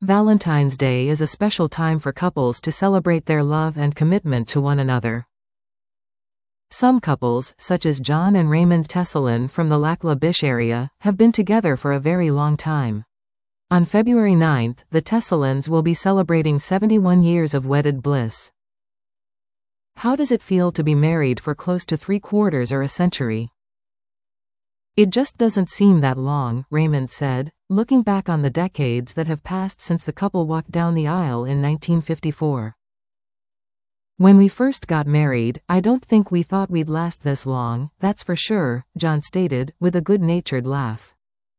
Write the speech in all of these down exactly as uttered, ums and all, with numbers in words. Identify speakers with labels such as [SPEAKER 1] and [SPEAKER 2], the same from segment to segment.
[SPEAKER 1] Valentine's Day is a special time for couples to celebrate their love and commitment to one another. Some couples, such as John and Raymond Tessalin from the Lac La Biche area, have been together for a very long time. On February ninth, the Tessalins will be celebrating seventy-one years of wedded bliss. How does it feel to be married for close to three quarters or a century? It just doesn't seem that long, Raymond said, looking back on the decades that have passed since the couple walked down the aisle in nineteen fifty-four. When we first got married, I don't think we thought we'd last this long, that's for sure, John stated, with a good-natured laugh.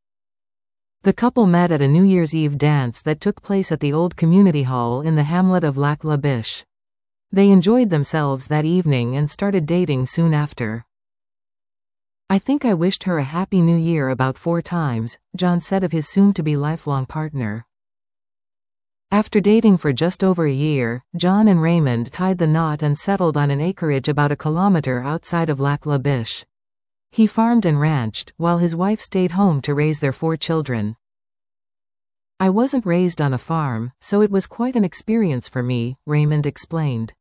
[SPEAKER 1] The couple met at a New Year's Eve dance that took place at the old community hall in the hamlet of Lac La Biche. They enjoyed themselves that evening and started dating soon after. I think I wished her a happy new year about four times, John said of his soon-to-be lifelong partner. After dating for just over a year, John and Raymond tied the knot and settled on an acreage about a kilometer outside of Lac La Biche. He farmed and ranched, while his wife stayed home to raise their four children. I wasn't raised on a farm, so it was quite an experience for me, Raymond explained.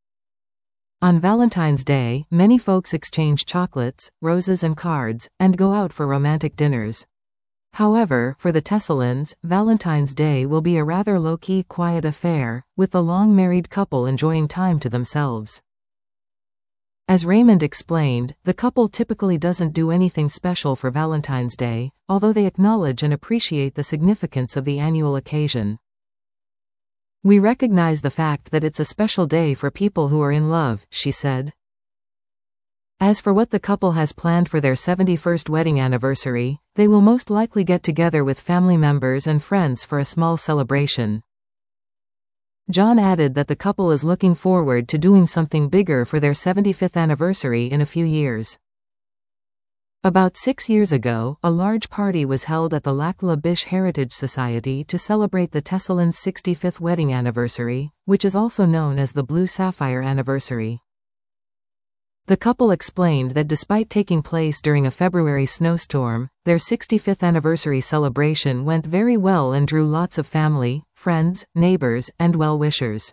[SPEAKER 1] On Valentine's Day, many folks exchange chocolates, roses and cards, and go out for romantic dinners. However, for the Tessalins, Valentine's Day will be a rather low-key, quiet affair, with the long-married couple enjoying time to themselves. As Raymond explained, the couple typically doesn't do anything special for Valentine's Day, although they acknowledge and appreciate the significance of the annual occasion. We recognize the fact that it's a special day for people who are in love, she said. As for what the couple has planned for their seventy-first wedding anniversary, they will most likely get together with family members and friends for a small celebration. John added that the couple is looking forward to doing something bigger for their seventy-fifth anniversary in a few years. About six years ago, a large party was held at the Lac La Biche Heritage Society to celebrate the Tessalins' sixty-fifth wedding anniversary, which is also known as the Blue Sapphire Anniversary. The couple explained that despite taking place during a February snowstorm, their sixty-fifth anniversary celebration went very well and drew lots of family, friends, neighbors, and well-wishers.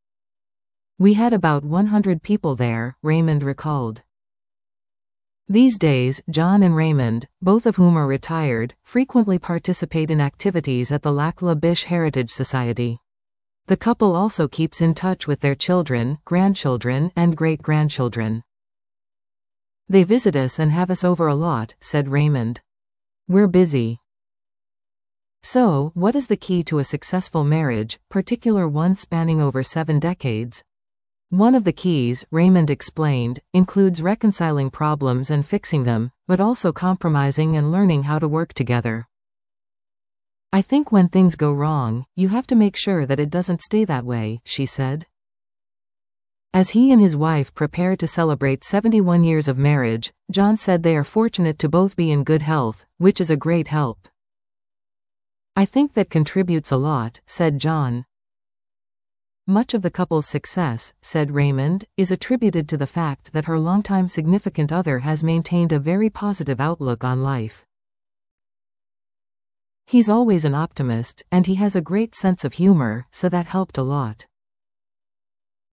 [SPEAKER 1] We had about one hundred people there, Raymond recalled. These days, John and Raymond, both of whom are retired, frequently participate in activities at the Lac La Biche Heritage Society. The couple also keeps in touch with their children, grandchildren, and great-grandchildren. They visit us and have us over a lot, said Raymond. We're busy. So, what is the key to a successful marriage, particular one spanning over seven decades? One of the keys, Raymond explained, includes reconciling problems and fixing them, but also compromising and learning how to work together. I think when things go wrong, you have to make sure that it doesn't stay that way, she said. As he and his wife prepare to celebrate seventy-one years of marriage, John said they are fortunate to both be in good health, which is a great help. I think that contributes a lot, said John. Much of the couple's success, said Raymond, is attributed to the fact that her longtime significant other has maintained a very positive outlook on life. He's always an optimist, and he has a great sense of humor, so that helped a lot.